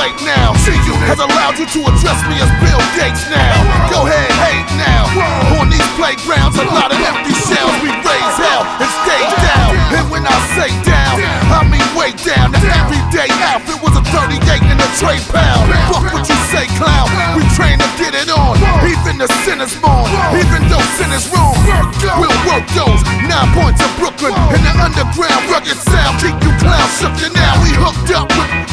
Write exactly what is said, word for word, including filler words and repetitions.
late now. Has allowed you to address me as Bill Gates now. Go ahead, hate now. On these playgrounds, a lot of empty shells. We raise hell and stay down. And when I say down, I mean way down. The everyday outfit was a thirty-eight and a tray pound. Fuck what you say, clown. We train to get it on. Even the sinners mourn. Even though sin is wrong, we'll work those nine points of Brooklyn. In the underground rugged sound, keep you clowns shook. And now we hooked up with